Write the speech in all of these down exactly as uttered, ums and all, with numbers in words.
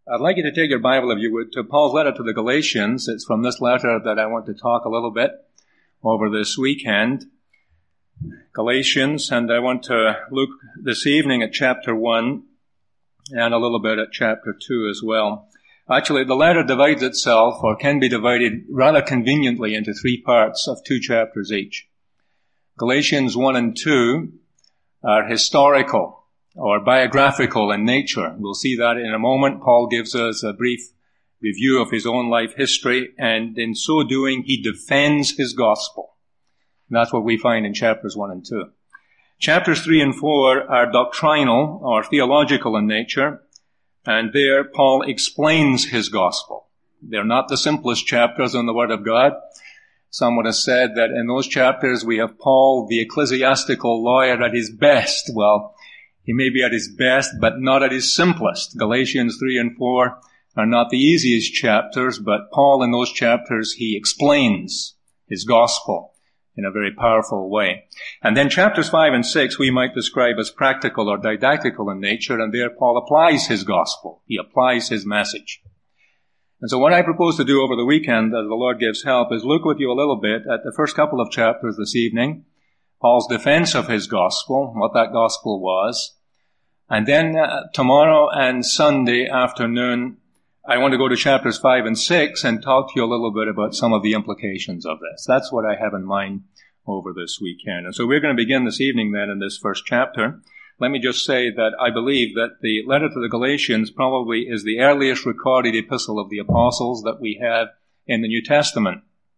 I'd like you to take your Bible, if you would, to Paul's letter to the Galatians. It's from this letter that I want to talk a little bit over this weekend. Galatians, and I want to look this evening at chapter one and a little bit at chapter two as well. Actually, the letter divides itself, or can be divided rather conveniently, into three parts of two chapters each. Galatians one and two are historical or biographical in nature. We'll see that in a moment. Paul gives us a brief review of his own life history, and in so doing, he defends his gospel. And that's what we find in chapters one and two. Chapters three and four are doctrinal or theological in nature, and there Paul explains his gospel. They're not the simplest chapters in the Word of God. Someone has said that in those chapters we have Paul, the ecclesiastical lawyer, at his best. Well, he may be at his best, but not at his simplest. Galatians three and four are not the easiest chapters, but Paul in those chapters, he explains his gospel in a very powerful way. And then chapters five and six we might describe as practical or didactical in nature, and there Paul applies his gospel. He applies his message. And so what I propose to do over the weekend, as the Lord gives help, is look with you a little bit at the first couple of chapters this evening, Paul's defense of his gospel, what that gospel was. And then uh, tomorrow and Sunday afternoon, I want to go to chapters five and six and talk to you a little bit about some of the implications of this. That's what I have in mind over this weekend. And so we're going to begin this evening then in this first chapter. Let me just say that I believe that the letter to the Galatians probably is the earliest recorded epistle of the apostles that we have in the New Testament.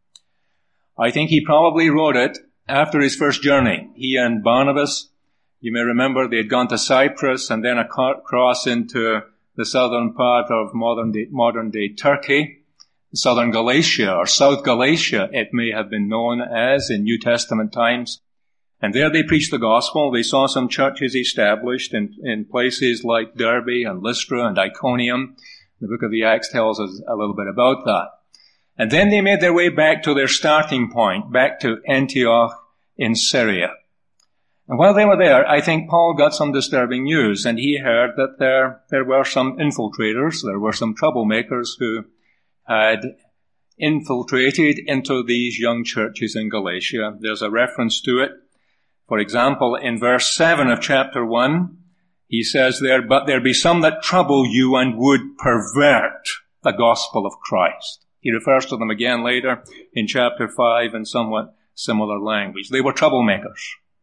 I think he probably wrote it after his first journey. He and Barnabas, you may remember, they had gone to Cyprus and then across into the southern part of modern day, modern day Turkey, southern Galatia, or South Galatia, it may have been known as in New Testament times. And there they preached the gospel. They saw some churches established in, in places like Derbe and Lystra and Iconium. The book of the Acts tells us a little bit about that. And then they made their way back to their starting point, back to Antioch in Syria. And while they were there, I think Paul got some disturbing news, and he heard that there, there were some infiltrators, there were some troublemakers who had infiltrated into these young churches in Galatia. There's a reference to it. For example, in verse seven of chapter one, he says there, "But there be some that trouble you and would pervert the gospel of Christ." He refers to them again later in chapter five in somewhat similar language. They were troublemakers.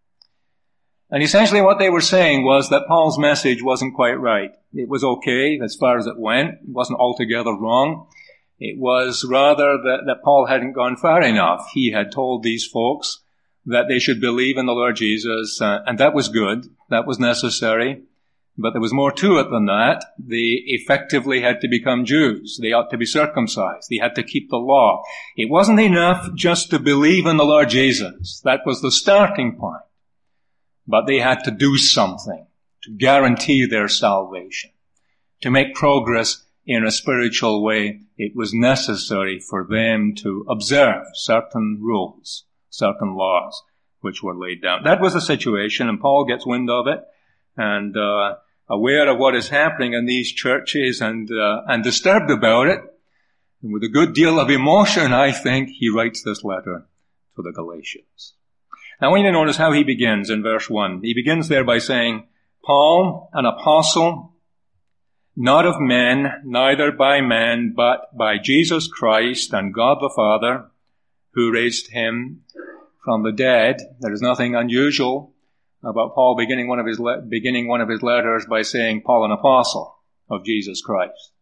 And essentially what they were saying was that Paul's message wasn't quite right. It was okay as far as it went. It wasn't altogether wrong. It was rather that, that Paul hadn't gone far enough. He had told these folks that they should believe in the Lord Jesus, uh, and that was good. That was necessary. But there was more to it than that. They effectively had to become Jews. They ought to be circumcised. They had to keep the law. It wasn't enough just to believe in the Lord Jesus. That was the starting point. But they had to do something to guarantee their salvation. To make progress in a spiritual way, it was necessary for them to observe certain rules, certain laws, which were laid down. That was the situation, and Paul gets wind of it, and uh, aware of what is happening in these churches, and uh, and disturbed about it. And with a good deal of emotion, I think, he writes this letter to the Galatians. Now, I want you to notice how he begins in verse one. He begins there by saying, "Paul, an apostle, not of men, neither by man, but by Jesus Christ and God the Father, who raised him from the dead." There is nothing unusual about Paul beginning one of his le- beginning one of his letters by saying, "Paul, an apostle of Jesus Christ."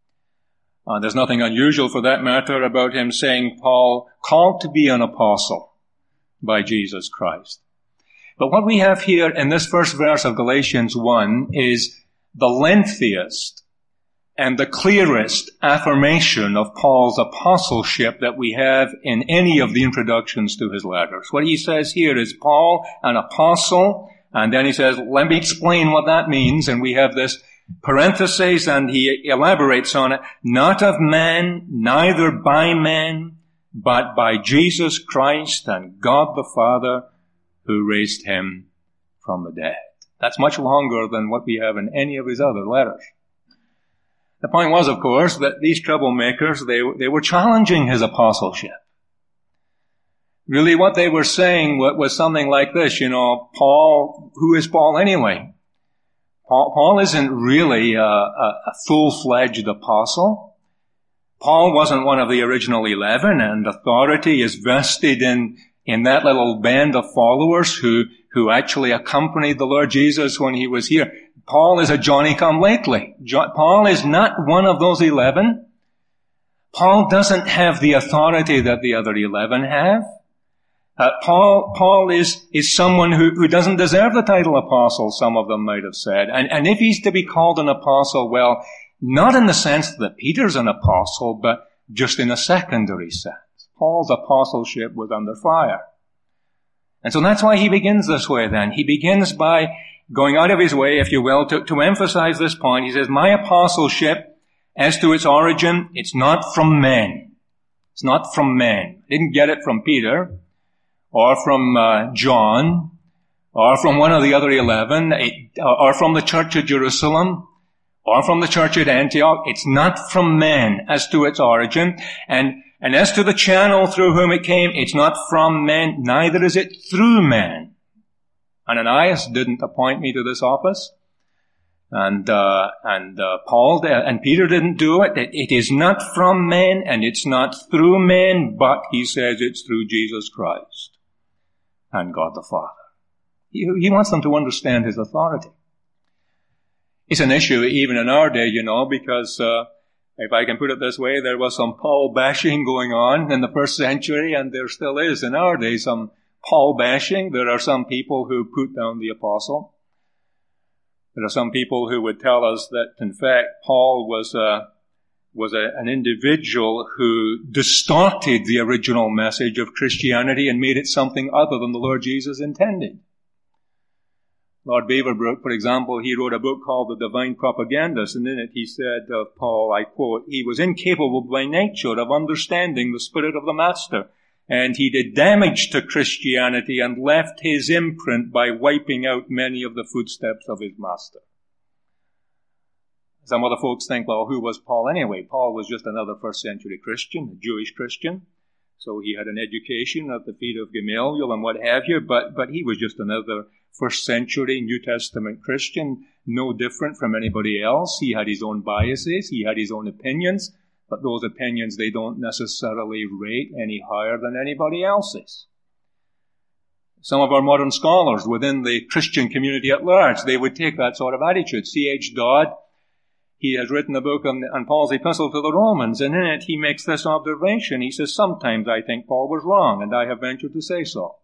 Uh, there's nothing unusual, for that matter, about him saying, "Paul, called to be an apostle by Jesus Christ." But what we have here in this first verse of Galatians one is the lengthiest and the clearest affirmation of Paul's apostleship that we have in any of the introductions to his letters. What he says here is, Paul, an apostle, and then he says, let me explain what that means, and we have this parenthesis, and he elaborates on it, not of man, neither by man, but by Jesus Christ and God the Father, who raised him from the dead. That's much longer than what we have in any of his other letters. The point was, of course, that these troublemakers, they, they were challenging his apostleship. Really what they were saying was something like this, you know, Paul, who is Paul anyway? Paul, Paul isn't really a, a, a full-fledged apostle. Paul wasn't one of the original eleven, and authority is vested in, in that little band of followers who, who actually accompanied the Lord Jesus when he was here. Paul is a Johnny-come-lately. Jo- Paul is not one of those eleven. Paul doesn't have the authority that the other eleven have. Uh, Paul, Paul is, is someone who, who doesn't deserve the title apostle, some of them might have said. And, and if he's to be called an apostle, well, not in the sense that Peter's an apostle, but just in a secondary sense. Paul's apostleship was under fire. And so that's why he begins this way then. He begins by going out of his way, if you will, to, to emphasize this point. He says, my apostleship, as to its origin, it's not from men. It's not from men. I didn't get it from Peter, or from uh, John, or from one of the other eleven, or from the church at Jerusalem, or from the church at Antioch. It's not from men as to its origin. And, and as to the channel through whom it came, it's not from men, neither is it through men. Ananias didn't appoint me to this office. And, uh, and, uh, Paul did, and Peter didn't do it. it. It is not from men, and it's not through men, but he says it's through Jesus Christ and God the Father. He, he wants them to understand his authority. It's an issue even in our day, you know, because, uh, if I can put it this way, there was some Paul bashing going on in the first century, and there still is in our day some Paul bashing. There are some people who put down the apostle. There are some people who would tell us that, in fact, Paul was a, was a, an individual who distorted the original message of Christianity and made it something other than the Lord Jesus intended. Lord Beaverbrook, for example, he wrote a book called The Divine Propagandist, and in it he said of Paul, I quote, he was incapable by nature of understanding the spirit of the Master, and he did damage to Christianity and left his imprint by wiping out many of the footsteps of his Master. Some other folks think, well, who was Paul anyway? Paul was just another first century Christian, a Jewish Christian. So he had an education at the feet of Gamaliel and what have you, but, but he was just another first century New Testament Christian, no different from anybody else. He had his own biases, he had his own opinions, but those opinions, they don't necessarily rate any higher than anybody else's. Some of our modern scholars within the Christian community at large, they would take that sort of attitude. C H Dodd, he has written a book on, on Paul's epistle to the Romans, and in it he makes this observation. He says, sometimes I think Paul was wrong, and I have ventured to say so.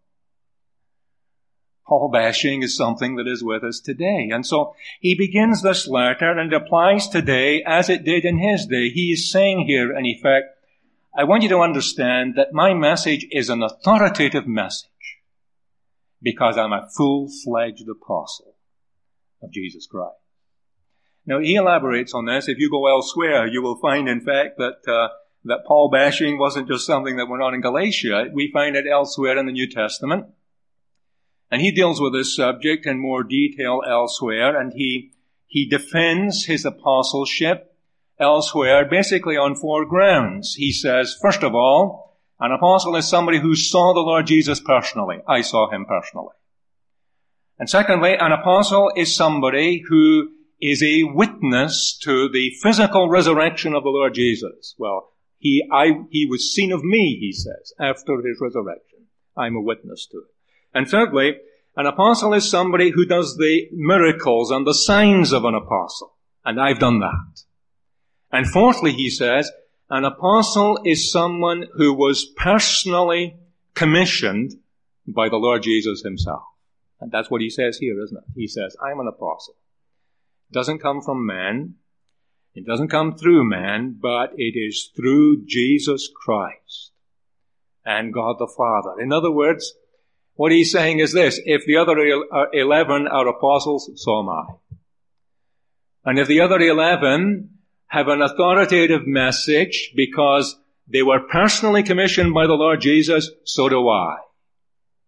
Paul bashing is something that is with us today. And so he begins this letter and applies today as it did in his day. He is saying here, in effect, I want you to understand that my message is an authoritative message because I'm a full-fledged apostle of Jesus Christ. Now, he elaborates on this. If you go elsewhere, you will find, in fact, that uh, that Paul bashing wasn't just something that went on in Galatia. We find it elsewhere in the New Testament. And he deals with this subject in more detail elsewhere, and he he defends his apostleship elsewhere, basically on four grounds. He says, first of all, an apostle is somebody who saw the Lord Jesus personally. I saw him personally. And secondly, an apostle is somebody who is a witness to the physical resurrection of the Lord Jesus. Well, he I he was seen of me, he says, after his resurrection. I'm a witness to it. And thirdly, an apostle is somebody who does the miracles and the signs of an apostle. And I've done that. And fourthly, he says, an apostle is someone who was personally commissioned by the Lord Jesus himself. And that's what he says here, isn't it? He says, I'm an apostle. It doesn't come from man. It doesn't come through man, but it is through Jesus Christ and God the Father. In other words, what he's saying is this: if the other eleven are apostles, so am I. And if the other eleven have an authoritative message because they were personally commissioned by the Lord Jesus, so do I.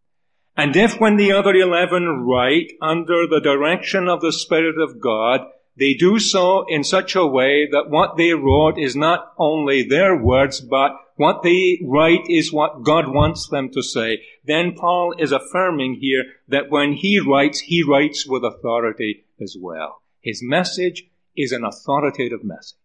And if when the other eleven write under the direction of the Spirit of God, they do so in such a way that what they wrote is not only their words, but what they write is what God wants them to say. Then Paul is affirming here that when he writes, he writes with authority as well. His message is an authoritative message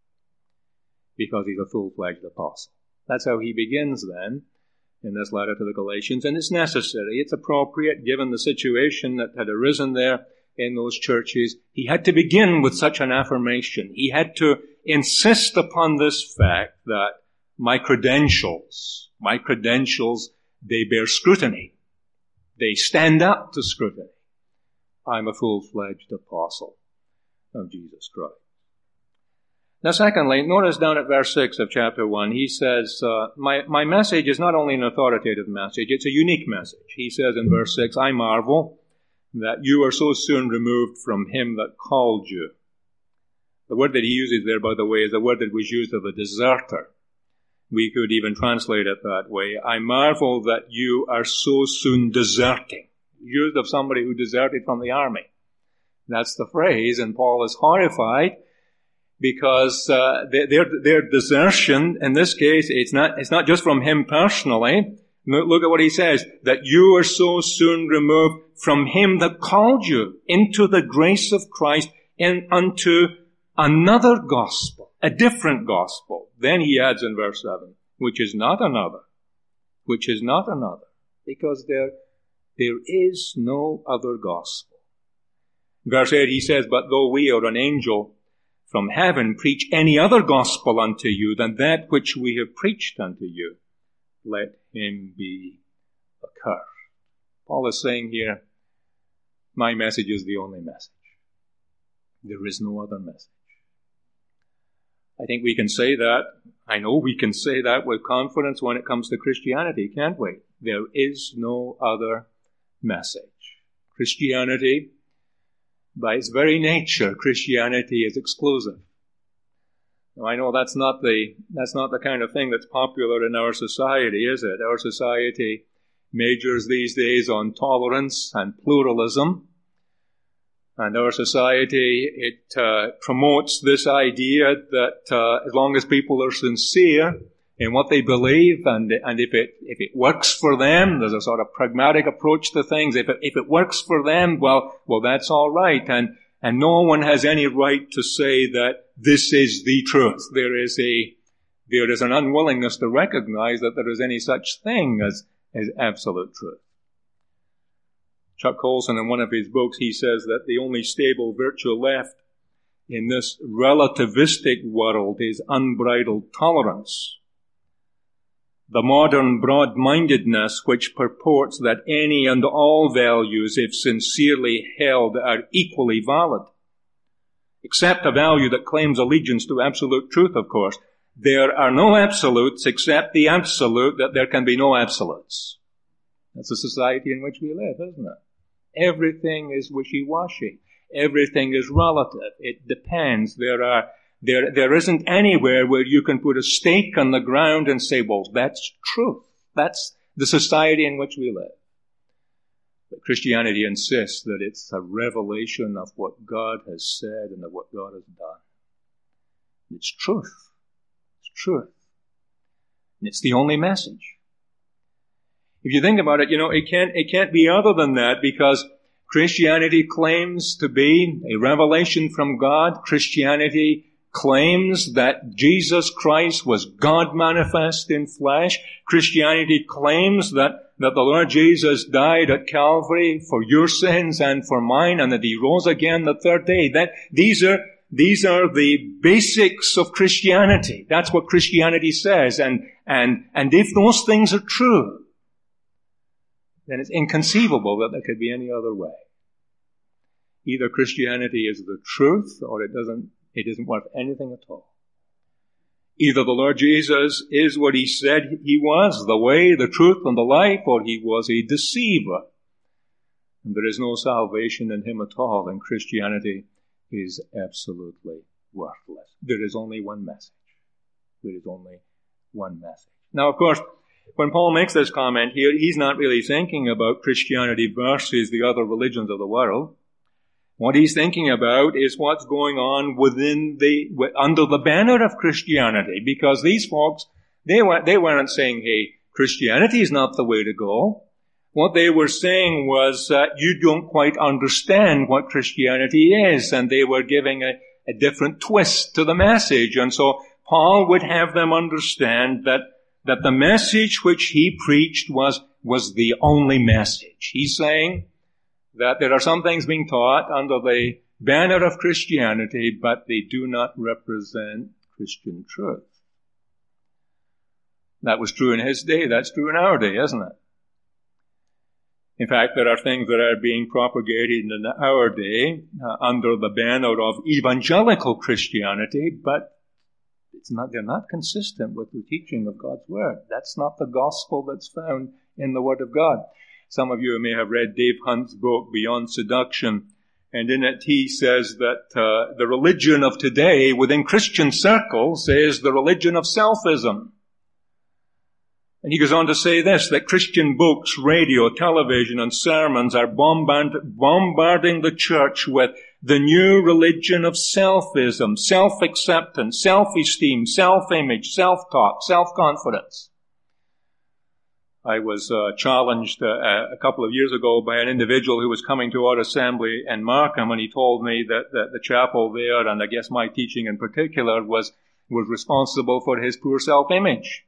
because he's a full-fledged apostle. That's how he begins then in this letter to the Galatians, and it's necessary, it's appropriate given the situation that had arisen there in those churches. He had to begin with such an affirmation. He had to insist upon this fact that my credentials, my credentials, they bear scrutiny. They stand up to scrutiny. I'm a full-fledged apostle of Jesus Christ. Now, secondly, notice down at verse six of chapter one, he says, uh, my, my message is not only an authoritative message, it's a unique message. He says in verse six, I marvel that you are so soon removed from him that called you. The word that he uses there, by the way, is the word that was used of a deserter. We could even translate it that way. I marvel that you are so soon deserting. Used of somebody who deserted from the army. That's the phrase, and Paul is horrified because uh, their their desertion in this case, it's not it's not just from him personally. Look at what he says, that you are so soon removed from him that called you into the grace of Christ and unto another gospel, a different gospel. Then he adds in verse seven, which is not another, which is not another, because there there is no other gospel. Verse eight, he says, but though we or an angel from heaven preach any other gospel unto you than that which we have preached unto you, let him be accursed. Paul is saying here, my message is the only message. There is no other message. I think we can say that, I know we can say that with confidence when it comes to Christianity, can't we? There is no other message. Christianity, by its very nature, Christianity is exclusive. Now, I know that's not the that's not the kind of thing that's popular in our society, is it? Our society majors these days on tolerance and pluralism. And our society, it uh, promotes this idea that uh, as long as people are sincere in what they believe, and and if it if it works for them, there's a sort of pragmatic approach to things. If it, if it works for them, well, well, that's all right. And and no one has any right to say that this is the truth. There is a there is an unwillingness to recognize that there is any such thing as as absolute truth. Chuck Colson, in one of his books, he says that the only stable virtue left in this relativistic world is unbridled tolerance. The modern broad-mindedness which purports that any and all values, if sincerely held, are equally valid. Except a value that claims allegiance to absolute truth, of course. There are no absolutes except the absolute that there can be no absolutes. That's the society in which we live, isn't it? Everything is wishy-washy. Everything is relative. It depends. There are, there, there isn't anywhere where you can put a stake on the ground and say, well, that's truth. That's the society in which we live. But Christianity insists that it's a revelation of what God has said and of what God has done. It's truth. It's truth. And it's the only message. If you think about it, you know, it can't, it can't be other than that, because Christianity claims to be a revelation from God. Christianity claims that Jesus Christ was God manifest in flesh. Christianity claims that, that the Lord Jesus died at Calvary for your sins and for mine, and that he rose again the third day. That, these are, these are the basics of Christianity. That's what Christianity says. And, and, and if those things are true, then it's inconceivable that there could be any other way. Either Christianity is the truth, or it doesn't, it isn't worth anything at all. Either the Lord Jesus is what he said he was, the way, the truth, and the life, or he was a deceiver. And there is no salvation in him at all, and Christianity is absolutely worthless. There is only one message. There is only one message. Now, of course, when Paul makes this comment here, he's not really thinking about Christianity versus the other religions of the world. What he's thinking about is what's going on within the, under the banner of Christianity, because these folks, they weren't, they weren't saying, hey, Christianity is not the way to go. What they were saying was that uh, you don't quite understand what Christianity is, and they were giving a, a different twist to the message. And so Paul would have them understand that, that the message which he preached was, was the only message. He's saying that there are some things being taught under the banner of Christianity, but they do not represent Christian truth. That was true in his day. That's true in our day, isn't it? In fact, there are things that are being propagated in our day uh, under the banner of evangelical Christianity, but it's not, they're not consistent with the teaching of God's Word. That's not the gospel that's found in the Word of God. Some of you may have read Dave Hunt's book, Beyond Seduction, and in it he says that uh, the religion of today within Christian circles is the religion of selfism. And he goes on to say this, that Christian books, radio, television, and sermons are bombard, bombarding the church with the new religion of selfism, self-acceptance, self-esteem, self-image, self-talk, self-confidence. I was uh, challenged uh, a couple of years ago by an individual who was coming to our assembly in Markham, and he told me that, that the chapel there, and I guess my teaching in particular, was, was responsible for his poor self-image.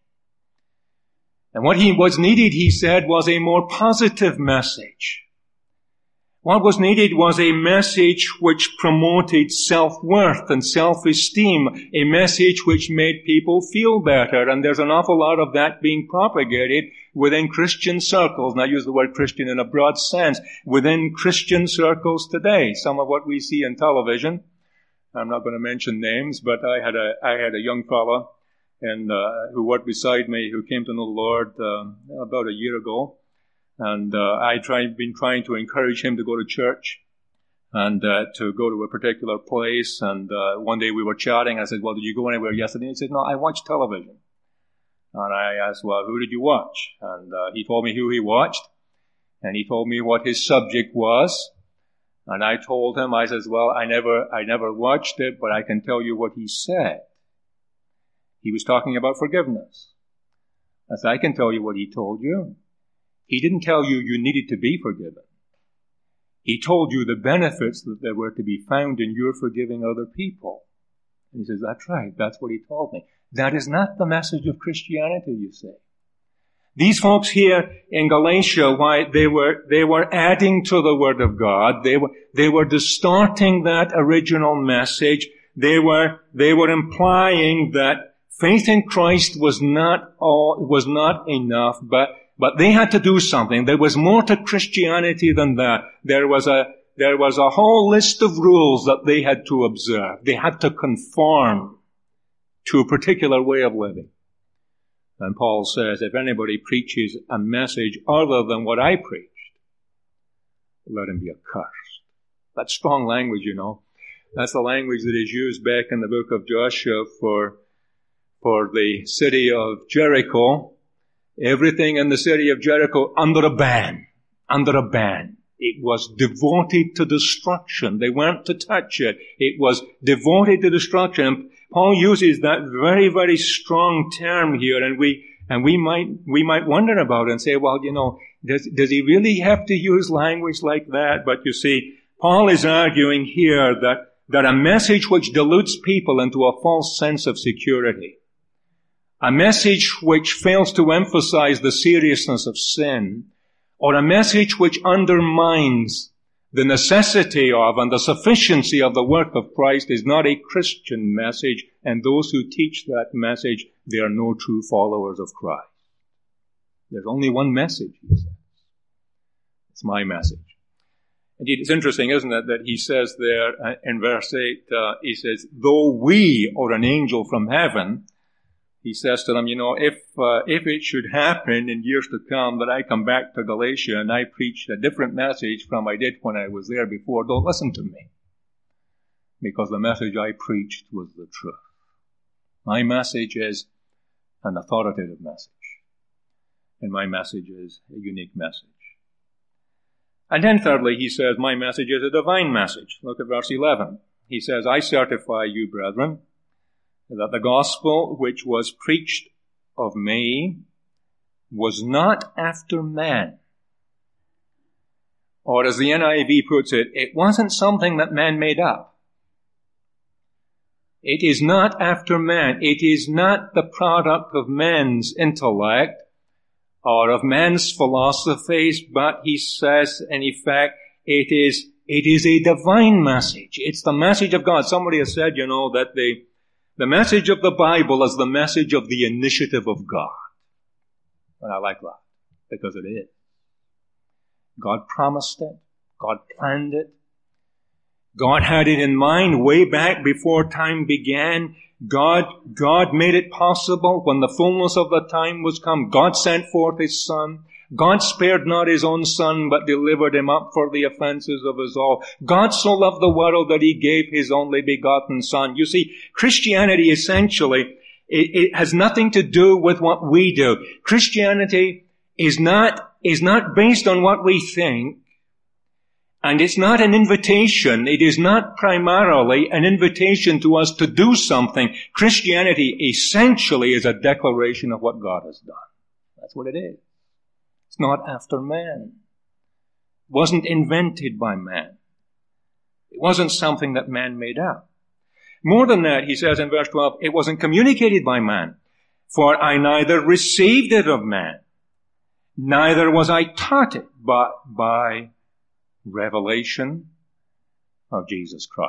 And what he was needed, he said, was a more positive message. What was needed was a message which promoted self-worth and self-esteem, a message which made people feel better. And there's an awful lot of that being propagated within Christian circles. And I use the word Christian in a broad sense, within Christian circles today. Some of what we see in television, I'm not going to mention names, but I had a, I had a young fellow and uh, who worked beside me, who came to know the Lord uh, about a year ago. And uh, I tried, been trying to encourage him to go to church and uh, to go to a particular place. And uh, one day we were chatting. I said, well, did you go anywhere yesterday? He said, no, I watched television. And I asked, well, who did you watch? And uh, he told me who he watched. And he told me what his subject was. And I told him, I said, well, I never, I never watched it, but I can tell you what he said. He was talking about forgiveness. I said, I can tell you what he told you. He didn't tell you you needed to be forgiven. He told you the benefits that there were to be found in your forgiving other people. And he says, that's right. That's what he told me. That is not the message of Christianity, you say. These folks here in Galatia, why they were, they were adding to the Word of God. They were, they were distorting that original message. They were, they were implying that faith in Christ was not all, was not enough, but, but they had to do something. There was more to Christianity than that. There was a, there was a whole list of rules that they had to observe. They had to conform to a particular way of living. And Paul says, if anybody preaches a message other than what I preached, let him be accursed. That's strong language, you know. That's the language that is used back in the book of Joshua for for the city of Jericho. Everything in the city of Jericho under a ban. Under a ban. It was devoted to destruction. They weren't to touch it. It was devoted to destruction. And Paul uses that very, very strong term here, and we and we might we might wonder about it and say, well, you know, does does he really have to use language like that? But you see, Paul is arguing here that that a message which dilutes people into a false sense of security, a message which fails to emphasize the seriousness of sin, or a message which undermines the necessity of and the sufficiency of the work of Christ is not a Christian message, and those who teach that message, they are no true followers of Christ. There's only one message, he says. It's my message. Indeed, it's interesting, isn't it, that he says there in verse eight, uh, he says, though we or an angel from heaven, he says to them, you know, if uh, if it should happen in years to come that I come back to Galatia and I preach a different message from I did when I was there before, don't listen to me. Because the message I preached was the truth. My message is an authoritative message. And my message is a unique message. And then thirdly, he says, my message is a divine message. Look at verse eleven. He says, I certify you, brethren, that the gospel which was preached of me was not after man. Or as the N I V puts it, it wasn't something that man made up. It is not after man. It is not the product of man's intellect or of man's philosophies, but he says, in effect, it is, it is a divine message. It's the message of God. Somebody has said, you know, that the, the message of the Bible is the message of the initiative of God. And I like that, because it is. God promised it. God planned it. God had it in mind way back before time began. God, God made it possible when the fullness of the time was come. God sent forth His Son. God spared not His own Son, but delivered Him up for the offenses of us all. God so loved the world that He gave His only begotten Son. You see, Christianity essentially, it, it has nothing to do with what we do. Christianity is not, is not based on what we think. And it's not an invitation. It is not primarily an invitation to us to do something. Christianity essentially is a declaration of what God has done. That's what it is. It's not after man. It wasn't invented by man. It wasn't something that man made up. More than that, he says in verse twelve, it wasn't communicated by man. For I neither received it of man, neither was I taught it, but by revelation of Jesus Christ.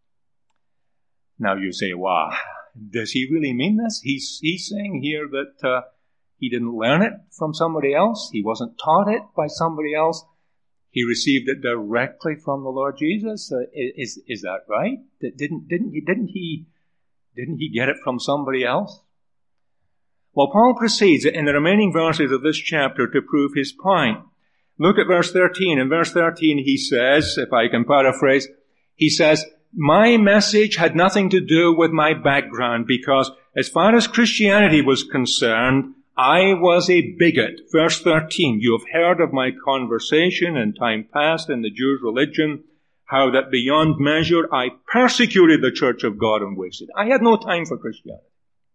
Now you say, wow, does he really mean this? He's, he's saying here that uh, he didn't learn it from somebody else. He wasn't taught it by somebody else. He received it directly from the Lord Jesus. Uh, is is that right? Didn't didn't he didn't he didn't he get it from somebody else? Well, Paul proceeds in the remaining verses of this chapter to prove his point. Look at verse thirteen. In verse thirteen he says, if I can paraphrase, he says, my message had nothing to do with my background because as far as Christianity was concerned, I was a bigot. Verse thirteen, you have heard of my conversation in time past in the Jews' religion, how that beyond measure I persecuted the church of God and wasted. I had no time for Christianity.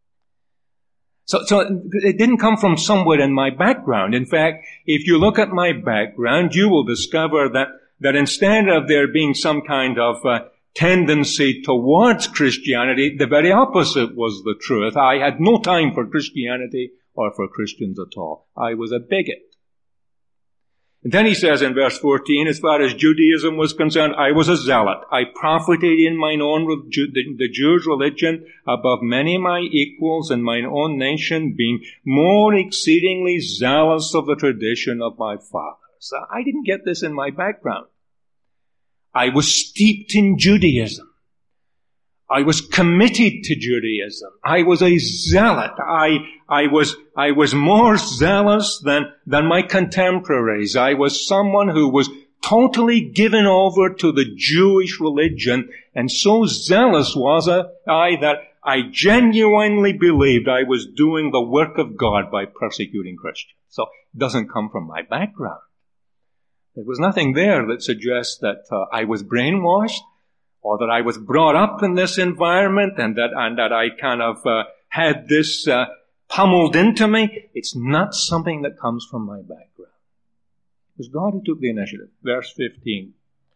So, so it didn't come from somewhere in my background. In fact, if you look at my background, you will discover that, that instead of there being some kind of uh, tendency towards Christianity, the very opposite was the truth. I had no time for Christianity or for Christians at all. I was a bigot. And then he says in verse fourteen, as far as Judaism was concerned, I was a zealot. I profited in mine own, the Jews' religion above many of my equals in mine own nation, being more exceedingly zealous of the tradition of my fathers. I didn't get this in my background. I was steeped in Judaism. I was committed to Judaism. I was a zealot. I, I was, I was more zealous than, than my contemporaries. I was someone who was totally given over to the Jewish religion, and so zealous was I that I genuinely believed I was doing the work of God by persecuting Christians. So it doesn't come from my background. There was nothing there that suggests that uh, I was brainwashed, or that I was brought up in this environment and that, and that I kind of uh, had this uh, pummeled into me. It's not something that comes from my background. It was God who took the initiative. Verse fifteen.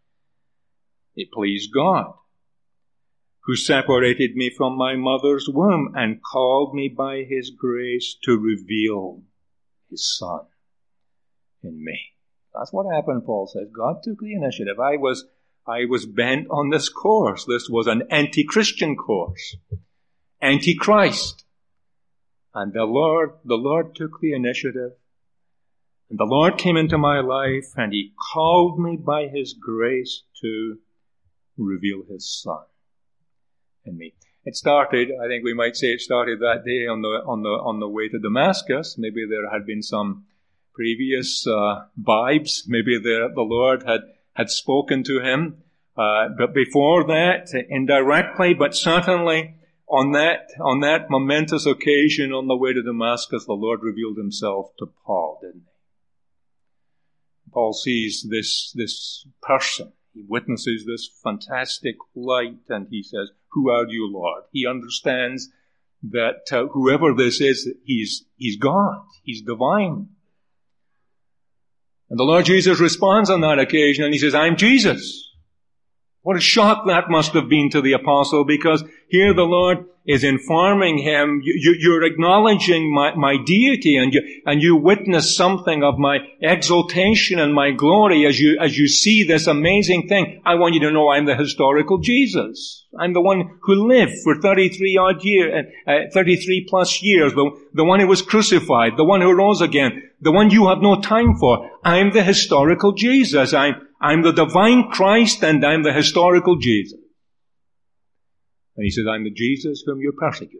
It pleased God, who separated me from my mother's womb and called me by His grace to reveal His Son in me. That's what happened, Paul says. God took the initiative. I was I was bent on this course. This was an anti-Christian course. Anti-Christ. And the Lord, the Lord took the initiative. And the Lord came into my life and He called me by His grace to reveal His Son in me. It started, I think we might say it started that day on the, on the, on the way to Damascus. Maybe there had been some previous, uh, vibes. Maybe the, the Lord had had spoken to him. Uh, but before that, indirectly, but certainly on that, on that momentous occasion on the way to Damascus, the Lord revealed Himself to Paul, didn't He? Paul sees this, this person. He witnesses this fantastic light, and he says, "Who are you, Lord?" He understands that uh, whoever this is, he's, he's God. He's divine. And the Lord Jesus responds on that occasion, and he says, "I'm Jesus." What a shock that must have been to the apostle, because here the Lord is informing him, you, you're acknowledging my, my deity, and you, and you witness something of my exaltation and my glory as you, as you see this amazing thing. I want you to know I'm the historical Jesus. I'm the one who lived for thirty-three odd years, uh, thirty-three plus years, the, the one who was crucified, the one who rose again, the one you have no time for. I'm the historical Jesus. I'm, I'm the divine Christ, and I'm the historical Jesus. And he says, "I'm the Jesus whom you're persecuting."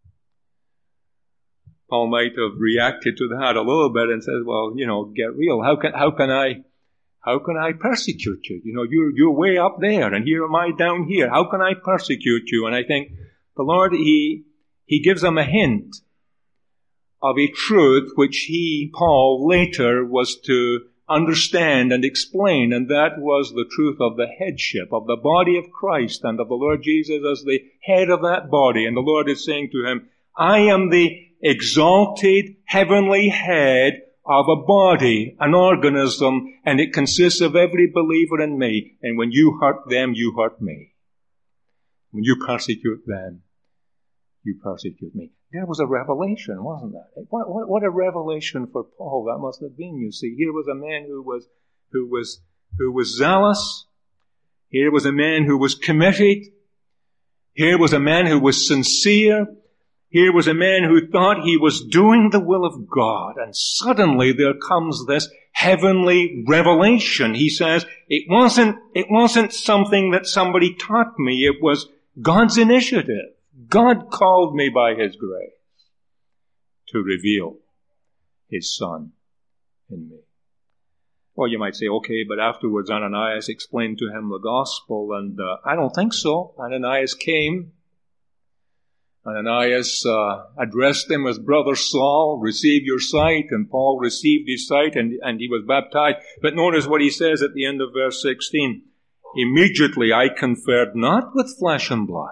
Paul might have reacted to that a little bit and said, "Well, you know, get real. How can, how can I, how can I persecute you? You know, you're, you're way up there, and here am I down here. How can I persecute you?" And I think the Lord, he, he gives them a hint of a truth which he, Paul, later was to understand and explain, and that was the truth of the headship of the body of Christ and of the Lord Jesus as the head of that body. And the Lord is saying to him, "I am the exalted heavenly head of a body, an organism, and it consists of every believer in me. And when you hurt them, you hurt me. When you persecute them, you persecute me." There was a revelation, wasn't that? What, what, what a revelation for Paul that must have been, you see. Here was a man who was, who was, who was zealous. Here was a man who was committed. Here was a man who was sincere. Here was a man who thought he was doing the will of God. And suddenly there comes this heavenly revelation. He says, it wasn't, it wasn't something that somebody taught me. It was God's initiative. God called me by His grace to reveal His Son in me. Well, you might say, okay, but afterwards Ananias explained to him the gospel, and uh, I don't think so. Ananias came. Ananias uh, addressed him as Brother Saul, "Receive your sight," and Paul received his sight, and, and he was baptized. But notice what he says at the end of verse sixteen. "Immediately I conferred not with flesh and blood."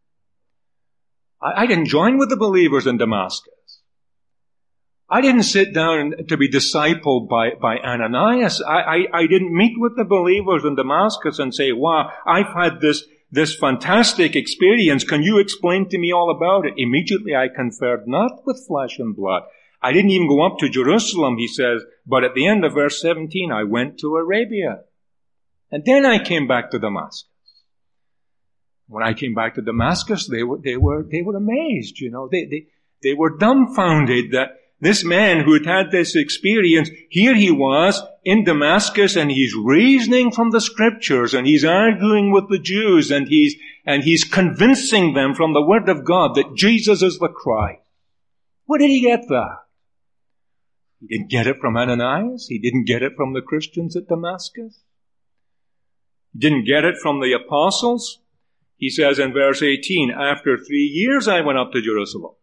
I didn't join with the believers in Damascus. I didn't sit down to be discipled by, by Ananias. I, I, I didn't meet with the believers in Damascus and say, "Wow, I've had this, this fantastic experience. Can you explain to me all about it?" Immediately I conferred not with flesh and blood. I didn't even go up to Jerusalem, he says, but at the end of verse seventeen, I went to Arabia. And then I came back to Damascus. When I came back to Damascus, they were, they were, they were amazed, you know. They, they, they were dumbfounded that this man who had had this experience, here he was in Damascus, and he's reasoning from the scriptures, and he's arguing with the Jews, and he's, and he's convincing them from the word of God that Jesus is the Christ. Where did he get that? He didn't get it from Ananias. He didn't get it from the Christians at Damascus. He didn't get it from the apostles. He says in verse eighteen, "After three years I went up to Jerusalem.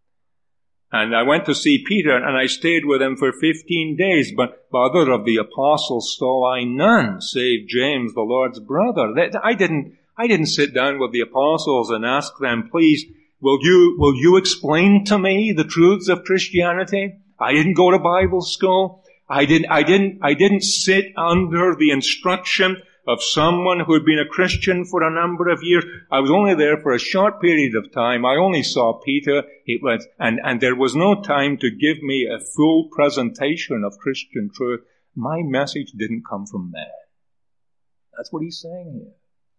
And I went to see Peter, and I stayed with him for fifteen days. But other of the apostles saw I none, save James, the Lord's brother." I didn't, I didn't sit down with the apostles and ask them, "Please, will you, will you explain to me the truths of Christianity?" I didn't go to Bible school. I didn't, I didn't, I didn't sit under the instruction of someone who had been a Christian for a number of years. I was only there for a short period of time. I only saw Peter. It was, and, and there was no time to give me a full presentation of Christian truth. My message didn't come from man. That's what he's saying here.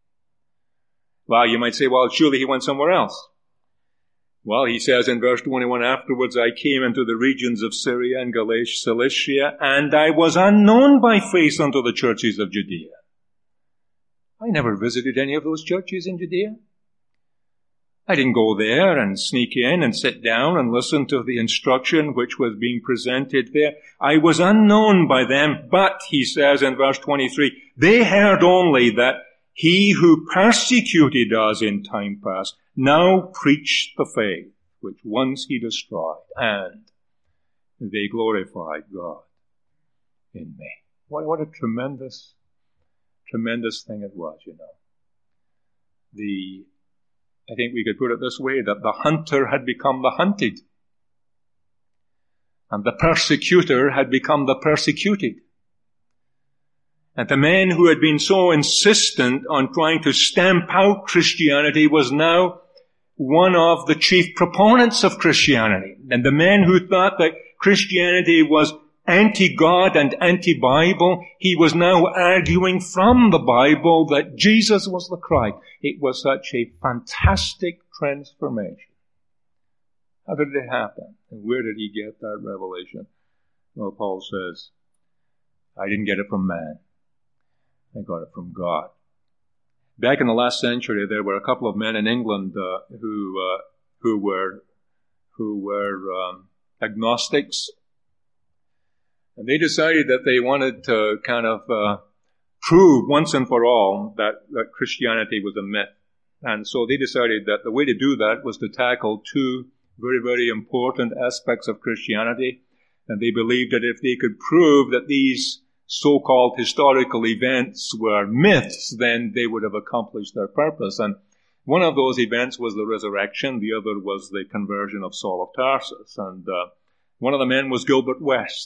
Well, you might say, well, surely he went somewhere else. Well, he says in verse twenty-one, "Afterwards I came into the regions of Syria and Galatia, Cilicia, and I was unknown by face unto the churches of Judea." I never visited any of those churches in Judea. I didn't go there and sneak in and sit down and listen to the instruction which was being presented there. I was unknown by them, but, he says in verse twenty-three, "They heard only that he who persecuted us in time past now preached the faith which once he destroyed, and they glorified God in me." What, what a tremendous, tremendous thing it was, you know. The, I think we could put it this way, that the hunter had become the hunted. And the persecutor had become the persecuted. And the man who had been so insistent on trying to stamp out Christianity was now one of the chief proponents of Christianity. And the man who thought that Christianity was anti-God and anti-Bible, he was now arguing from the Bible that Jesus was the Christ. It was such a fantastic transformation. How did it happen? And where did he get that revelation? Well, Paul says, I didn't get it from man. I got it from God. Back in the last century, there were a couple of men in England uh, who uh, who were who were um, agnostics, and they decided that they wanted to kind of uh, prove once and for all that, that Christianity was a myth. And so they decided that the way to do that was to tackle two very, very important aspects of Christianity. And they believed that if they could prove that these so-called historical events were myths, then they would have accomplished their purpose. And one of those events was the resurrection. The other was the conversion of Saul of Tarsus. And uh, one of the men was Gilbert West.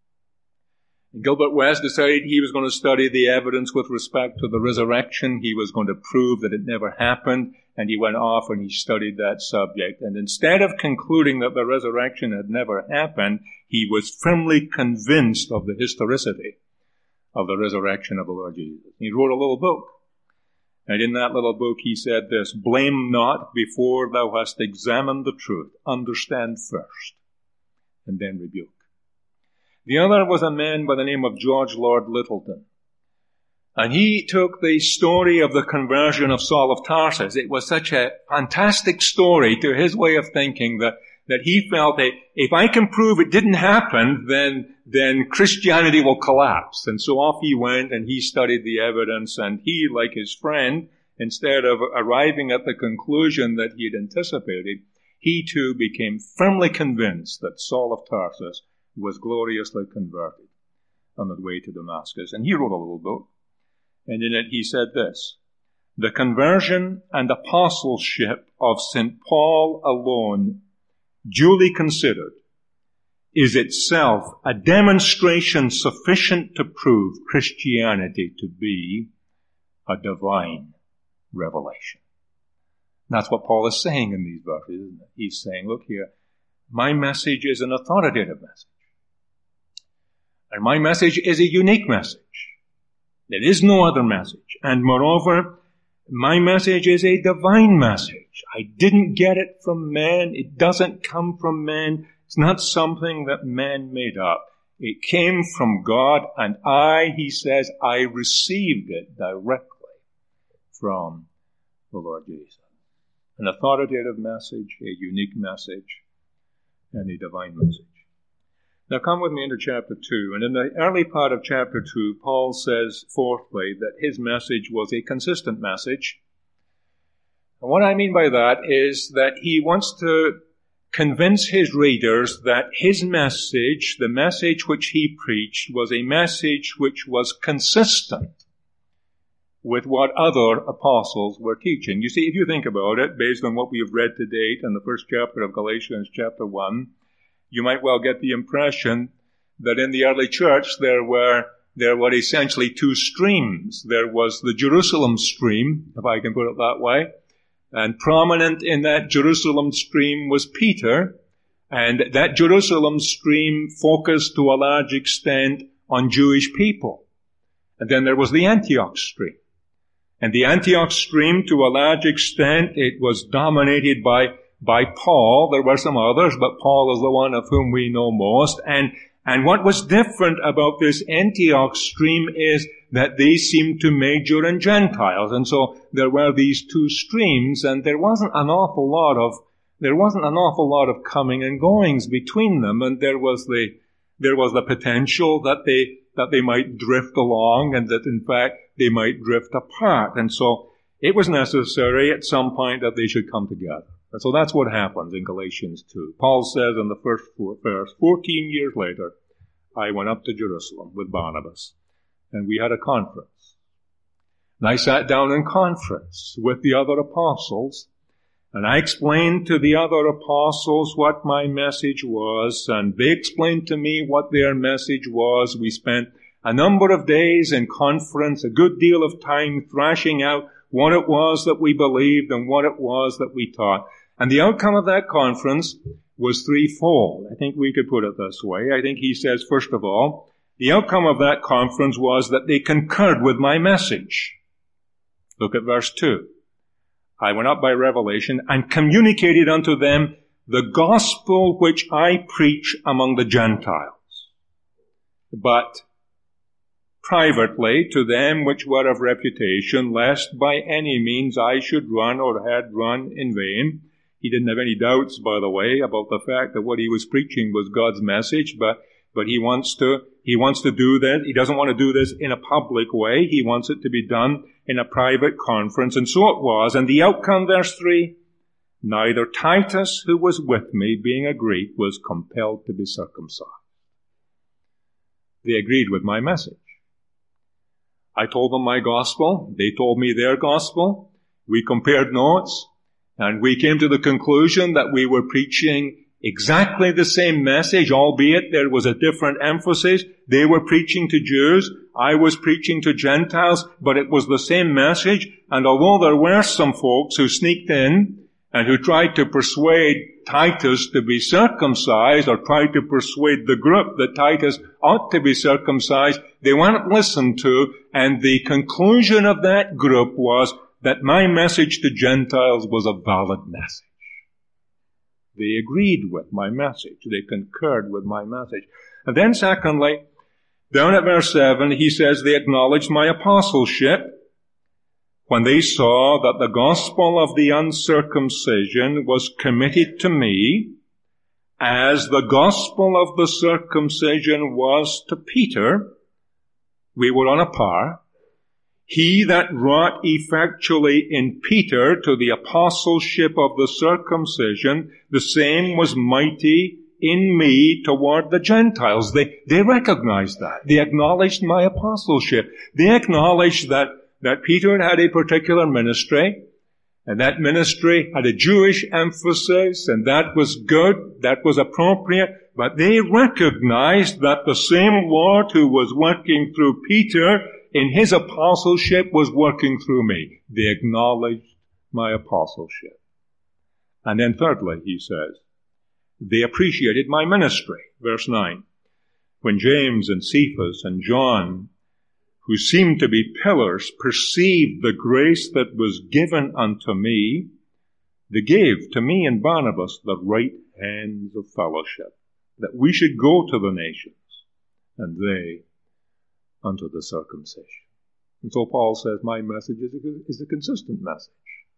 And Gilbert West decided he was going to study the evidence with respect to the resurrection. He was going to prove that it never happened. And he went off and he studied that subject. And instead of concluding that the resurrection had never happened, he was firmly convinced of the historicity of the resurrection of the Lord Jesus. He wrote a little book. And in that little book he said this, blame not before thou hast examined the truth. Understand first, and then rebuke. The other was a man by the name of George Lord Lyttelton. And he took the story of the conversion of Saul of Tarsus. It was such a fantastic story to his way of thinking that, that he felt that if I can prove it didn't happen, then, then Christianity will collapse. And so off he went and he studied the evidence, and he, like his friend, instead of arriving at the conclusion that he had anticipated, he too became firmly convinced that Saul of Tarsus was gloriously converted on the way to Damascus. And he wrote a little book. And in it he said this, the conversion and apostleship of Saint Paul alone, duly considered, is itself a demonstration sufficient to prove Christianity to be a divine revelation. That's what Paul is saying in these verses, isn't it? He's saying, look here, my message is an authoritative message. And my message is a unique message. There is no other message. And moreover, my message is a divine message. I didn't get it from man. It doesn't come from man. It's not something that man made up. It came from God, and I, he says, I received it directly from the Lord Jesus. An authoritative message, a unique message, and a divine message. Now come with me into chapter two. And in the early part of chapter two, Paul says, fourthly, that his message was a consistent message. And what I mean by that is that he wants to convince his readers that his message, the message which he preached, was a message which was consistent with what other apostles were teaching. You see, if you think about it, based on what we have read to date in the first chapter of Galatians, chapter one, you might well get the impression that in the early church there were there were essentially two streams. There was the Jerusalem stream, if I can put it that way, and prominent in that Jerusalem stream was Peter, and that Jerusalem stream focused to a large extent on Jewish people. And then there was the Antioch stream. And the Antioch stream, to a large extent, it was dominated by by Paul. There were some others, but Paul is the one of whom we know most. And, and what was different about this Antioch stream is that they seemed to major in Gentiles. And so there were these two streams, and there wasn't an awful lot of, there wasn't an awful lot of coming and goings between them. And there was the, there was the potential that they, that they might drift along, and that in fact they might drift apart. And so it was necessary at some point that they should come together. And so that's what happens in Galatians two. Paul says in the first verse, fourteen years later, I went up to Jerusalem with Barnabas and we had a conference. And I sat down in conference with the other apostles, and I explained to the other apostles what my message was, and they explained to me what their message was. We spent a number of days in conference, a good deal of time thrashing out what it was that we believed and what it was that we taught. And the outcome of that conference was threefold. I think we could put it this way. I think he says, first of all, the outcome of that conference was that they concurred with my message. Look at verse two. I went up by revelation and communicated unto them the gospel which I preach among the Gentiles, but privately to them which were of reputation, lest by any means I should run or had run in vain. He didn't have any doubts, by the way, about the fact that what he was preaching was God's message, but but he wants to he wants to do that. He doesn't want to do this in a public way. He wants it to be done in a private conference, and so it was. And the outcome, verse three, neither Titus, who was with me, being a Greek, was compelled to be circumcised. They agreed with my message. I told them my gospel. They told me their gospel. We compared notes, and we came to the conclusion that we were preaching exactly the same message, albeit there was a different emphasis. They were preaching to Jews. I was preaching to Gentiles, but it was the same message. And although there were some folks who sneaked in and who tried to persuade Titus to be circumcised, or tried to persuade the group that Titus ought to be circumcised, they weren't listened to, and the conclusion of that group was that my message to Gentiles was a valid message. They agreed with my message. They concurred with my message. And then secondly, down at verse seven, he says they acknowledged my apostleship when they saw that the gospel of the uncircumcision was committed to me, as the gospel of the circumcision was to Peter. We were on a par. He that wrought effectually in Peter to the apostleship of the circumcision, the same was mighty in me toward the Gentiles. They, they recognized that. They acknowledged my apostleship. They acknowledged that, that Peter had a particular ministry, and that ministry had a Jewish emphasis, and that was good, that was appropriate, but they recognized that the same Lord who was working through Peter in his apostleship was working through me. They acknowledged my apostleship. And then thirdly, he says, they appreciated my ministry. Verse nine. When James and Cephas and John, who seemed to be pillars, perceived the grace that was given unto me, they gave to me and Barnabas the right hands of fellowship, that we should go to the nations, and they unto the circumcision. And so Paul says, my message is a, is a consistent message.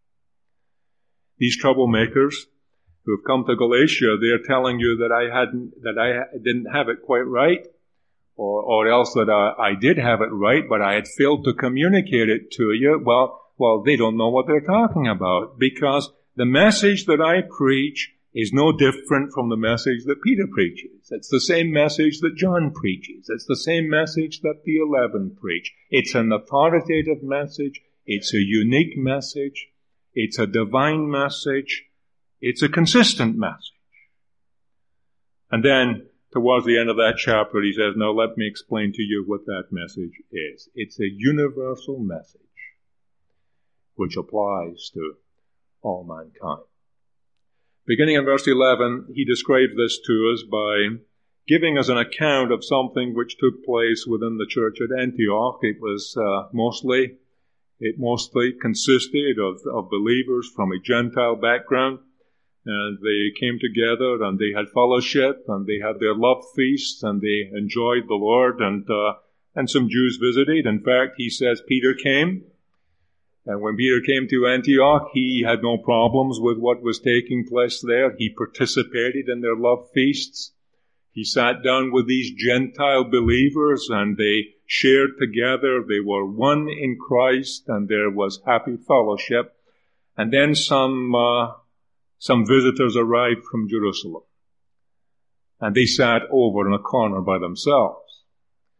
These troublemakers who have come to Galatia, they're telling you that I hadn't, that I didn't have it quite right, or, or else that I, I did have it right, but I had failed to communicate it to you. Well, well, they don't know what they're talking about, because the message that I preach is no different from the message that Peter preaches. It's the same message that John preaches. It's the same message that the eleven preach. It's an authoritative message. It's a unique message. It's a divine message. It's a consistent message. And then, towards the end of that chapter, he says, now let me explain to you what that message is. It's a universal message which applies to all mankind. Beginning in verse eleven, he describes this to us by giving us an account of something which took place within the church at Antioch. It was uh, mostly, it mostly consisted of, of believers from a Gentile background, and they came together and they had fellowship and they had their love feasts and they enjoyed the Lord, and uh, and some Jews visited. In fact, he says Peter came. And when Peter came to Antioch, he had no problems with what was taking place there. He participated in their love feasts. He sat down with these Gentile believers and they shared together. They were one in Christ and there was happy fellowship. And then some, uh, some visitors arrived from Jerusalem. And they sat over in a corner by themselves.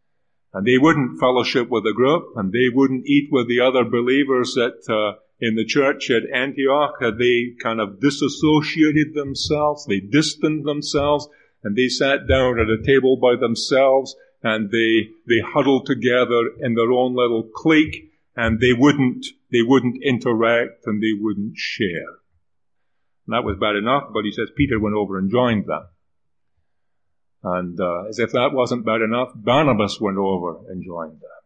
And they wouldn't fellowship with the group, and they wouldn't eat with the other believers at, uh, in the church at Antioch. They kind of disassociated themselves, they distanced themselves, and they sat down at a table by themselves, and they, they huddled together in their own little clique, and they wouldn't, they wouldn't interact, and they wouldn't share. And that was bad enough, but he says Peter went over and joined them. And uh, as if that wasn't bad enough, Barnabas went over and joined them.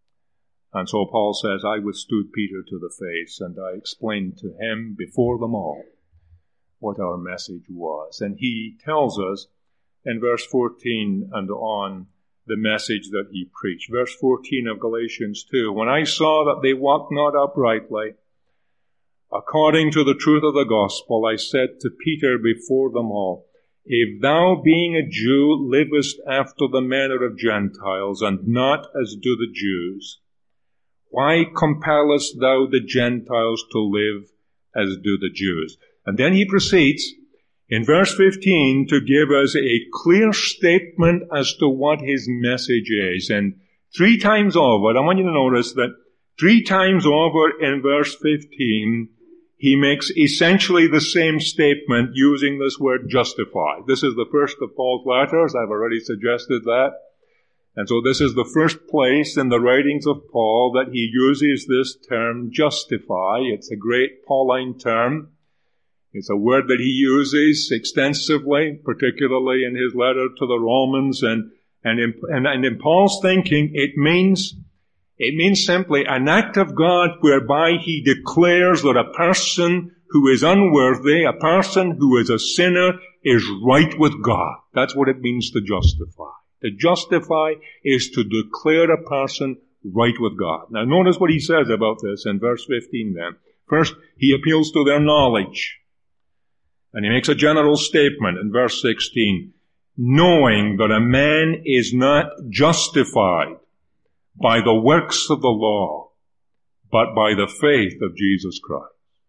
And so Paul says, I withstood Peter to the face, and I explained to him before them all what our message was. And he tells us in verse fourteen and on the message that he preached. Verse fourteen of Galatians two, when I saw that they walked not uprightly, according to the truth of the gospel, I said to Peter before them all, if thou, being a Jew, livest after the manner of Gentiles, and not as do the Jews, why compellest thou the Gentiles to live as do the Jews? And then he proceeds in verse fifteen to give us a clear statement as to what his message is. And three times over, I want you to notice that three times over in verse fifteen, he makes essentially the same statement using this word justify. This is the first of Paul's letters. I've already suggested that. And so this is the first place in the writings of Paul that he uses this term justify. It's a great Pauline term. It's a word that he uses extensively, particularly in his letter to the Romans. And, and, in, and, and in Paul's thinking, it means It means simply an act of God whereby he declares that a person who is unworthy, a person who is a sinner, is right with God. That's what it means to justify. To justify is to declare a person right with God. Now notice what he says about this in verse fifteen then. First, he appeals to their knowledge. And he makes a general statement in verse sixteen. Knowing that a man is not justified by the works of the law, but by the faith of Jesus Christ.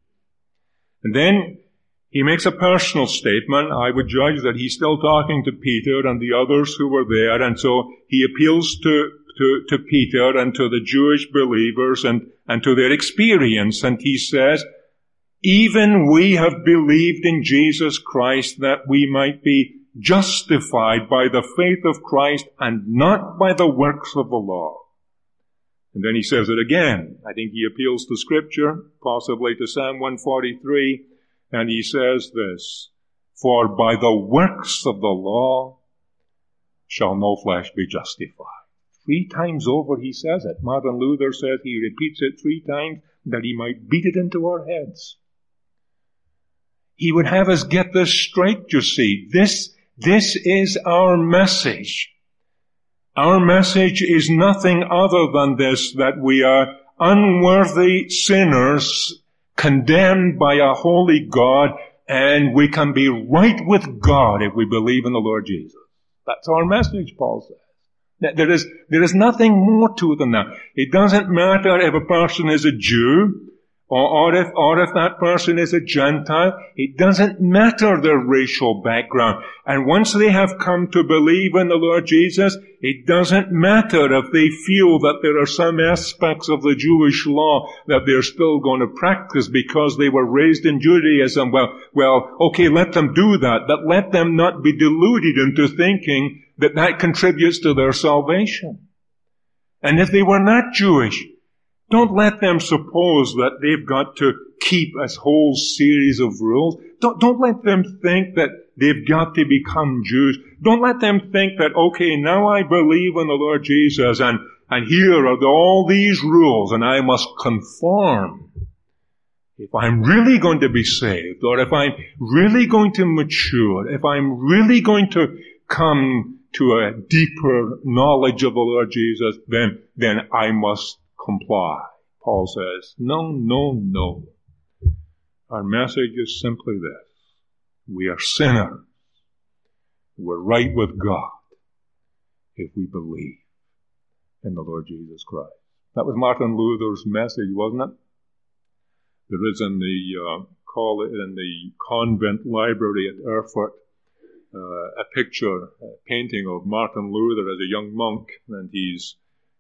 And then he makes a personal statement. I would judge that he's still talking to Peter and the others who were there, and so he appeals to, to, to Peter and to the Jewish believers and, and to their experience, and he says, even we have believed in Jesus Christ that we might be justified by the faith of Christ and not by the works of the law. And then he says it again. I think he appeals to Scripture, possibly to Psalm one forty-three, and he says this, for by the works of the law shall no flesh be justified. Three times over he says it. Martin Luther says he repeats it three times that he might beat it into our heads. He would have us get this straight, you see. This, this is our message. Our message is nothing other than this, that we are unworthy sinners condemned by a holy God, and we can be right with God if we believe in the Lord Jesus. That's our message, Paul says. There is, there is nothing more to it than that. It doesn't matter if a person is a Jew, or, or if, or if that person is a Gentile. It doesn't matter their racial background. And once they have come to believe in the Lord Jesus, it doesn't matter if they feel that there are some aspects of the Jewish law that they're still going to practice because they were raised in Judaism. Well, well, okay, let them do that, but let them not be deluded into thinking that that contributes to their salvation. And if they were not Jewish, don't let them suppose that they've got to keep a whole series of rules. Don't, don't let them think that they've got to become Jews. Don't let them think that, okay, now I believe in the Lord Jesus, and, and here are the, all these rules, and I must conform. If I'm really going to be saved, or if I'm really going to mature, if I'm really going to come to a deeper knowledge of the Lord Jesus, then, then I must comply. Paul says, no, no, no. Our message is simply this. We are sinners. We're right with God if we believe in the Lord Jesus Christ. That was Martin Luther's message, wasn't it? There is in the uh, call it in the convent library at Erfurt uh, a picture, a painting of Martin Luther as a young monk, and he's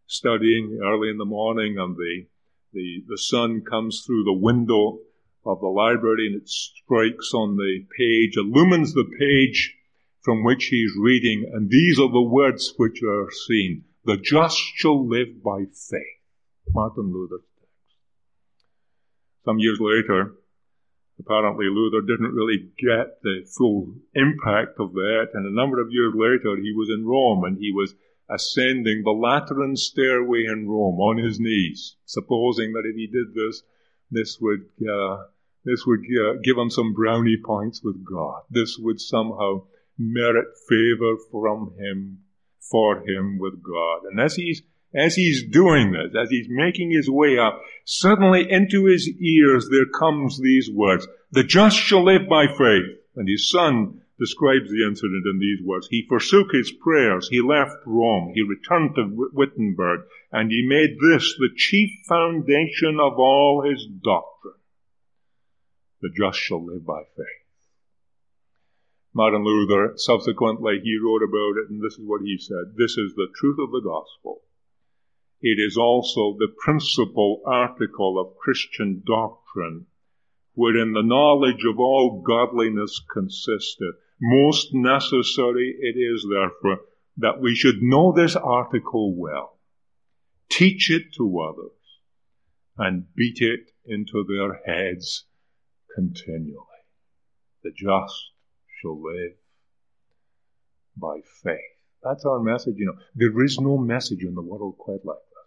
studying early in the morning, and the, the, the sun comes through the window of the library and it strikes on the page, illumines the page from which he's reading, and these are the words which are seen. The just shall live by faith. Martin Luther's text. Some years later, apparently Luther didn't really get the full impact of that, and a number of years later he was in Rome and he was ascending the Lateran stairway in Rome on his knees, supposing that if he did this, this would uh, this would uh, give him some brownie points with God. This would somehow merit favor from him, for him with God. And as he's as he's doing this, as he's making his way up, suddenly into his ears there comes these words: "The just shall live by faith." And his son describes the incident in these words: "He forsook his prayers, he left Rome, he returned to Wittenberg, and he made this the chief foundation of all his doctrine. The just shall live by faith." Martin Luther, subsequently, he wrote about it, and this is what he said: "This is the truth of the gospel. It is also the principal article of Christian doctrine, wherein the knowledge of all godliness consisteth. Most necessary it is, therefore, that we should know this article well, teach it to others, and beat it into their heads continually. The just shall live by faith." That's our message, you know. There is no message in the world quite like this.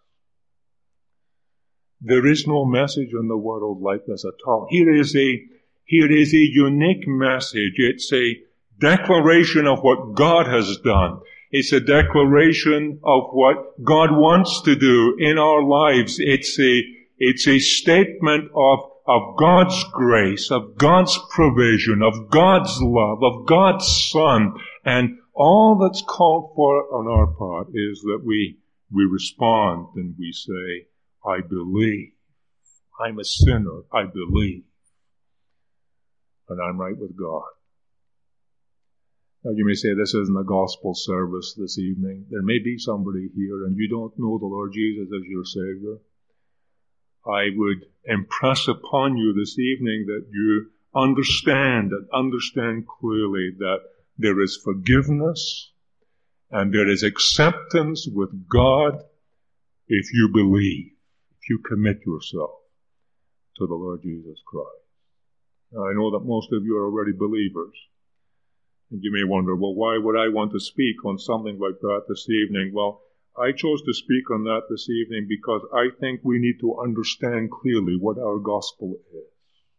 There is no message in the world like this at all. Here is a, here is a unique message. It's a declaration of what God has done. It's a declaration of what God wants to do in our lives. It's a, it's a statement of, of God's grace, of God's provision, of God's love, of God's Son. And all that's called for on our part is that we, we respond and we say, "I believe. I'm a sinner. I believe. And I'm right with God." Now you may say, this isn't a gospel service this evening. There may be somebody here and you don't know the Lord Jesus as your Savior. I would impress upon you this evening that you understand and understand clearly that there is forgiveness and there is acceptance with God if you believe, if you commit yourself to the Lord Jesus Christ. Now, I know that most of you are already believers. And you may wonder, well, why would I want to speak on something like that this evening? Well, I chose to speak on that this evening because I think we need to understand clearly what our gospel is.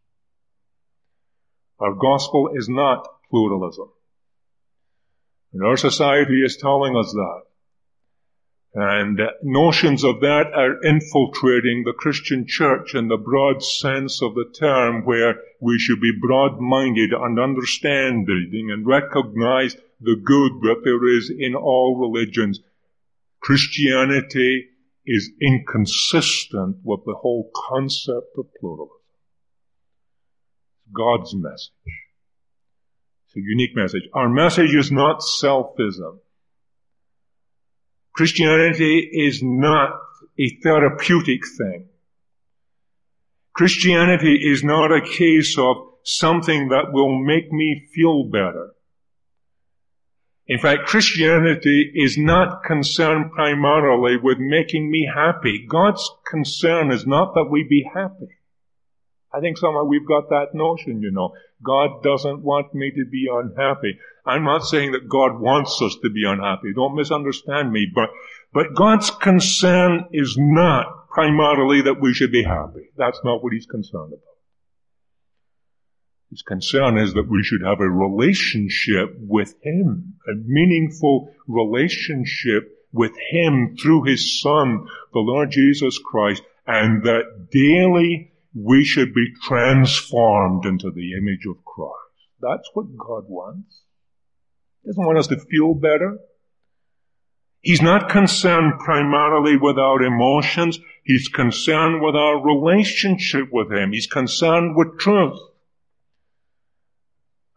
Our gospel is not pluralism. And our society is telling us that. And uh, notions of that are infiltrating the Christian church in the broad sense of the term, where we should be broad-minded and understanding and recognize the good that there is in all religions. Christianity is inconsistent with the whole concept of pluralism. God's message. It's a unique message. Our message is not selfism. Christianity is not a therapeutic thing. Christianity is not a case of something that will make me feel better. In fact, Christianity is not concerned primarily with making me happy. God's concern is not that we be happy. I think somehow we've got that notion, you know. God doesn't want me to be unhappy. I'm not saying that God wants us to be unhappy. Don't misunderstand me. But, but God's concern is not primarily that we should be happy. That's not what He's concerned about. His concern is that we should have a relationship with Him, a meaningful relationship with Him through His Son, the Lord Jesus Christ, and that daily we should be transformed into the image of Christ. That's what God wants. He doesn't want us to feel better. He's not concerned primarily with our emotions. He's concerned with our relationship with Him. He's concerned with truth.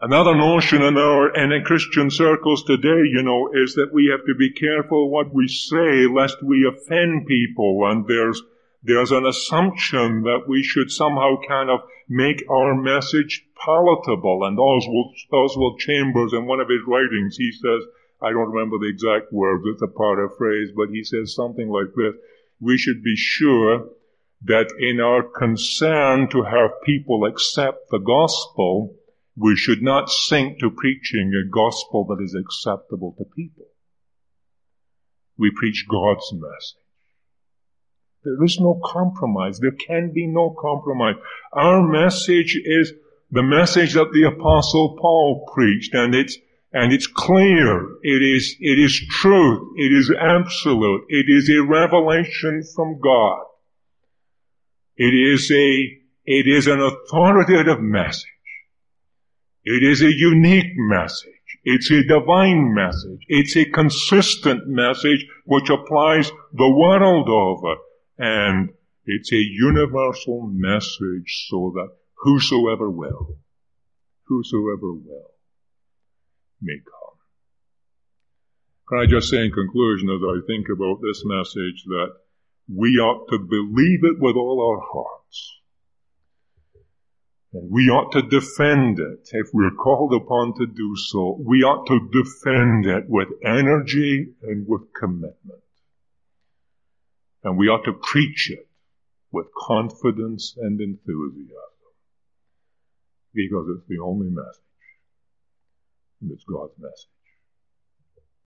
Another notion in our, and in Christian circles today, you know, is that we have to be careful what we say lest we offend people, and there's, there's an assumption that we should somehow kind of make our message palatable. And Oswald, Oswald Chambers, in one of his writings, he says, I don't remember the exact words, it's a paraphrase, but he says something like this: we should be sure that in our concern to have people accept the gospel, we should not sink to preaching a gospel that is acceptable to people. We preach God's message. There is no compromise. There can be no compromise. Our message is the message that the Apostle Paul preached, and it's and it's clear. It is it is truth. It is absolute. It is a revelation from God. It is a it is an authoritative message. It is a unique message. It's a divine message. It's a consistent message which applies the world over. And it's a universal message so that whosoever will, whosoever will, may come. Can I just say in conclusion, as I think about this message, that we ought to believe it with all our hearts. And we ought to defend it. If we're called upon to do so, we ought to defend it with energy and with commitment. And we ought to preach it with confidence and enthusiasm. Because it's the only message. And it's God's message.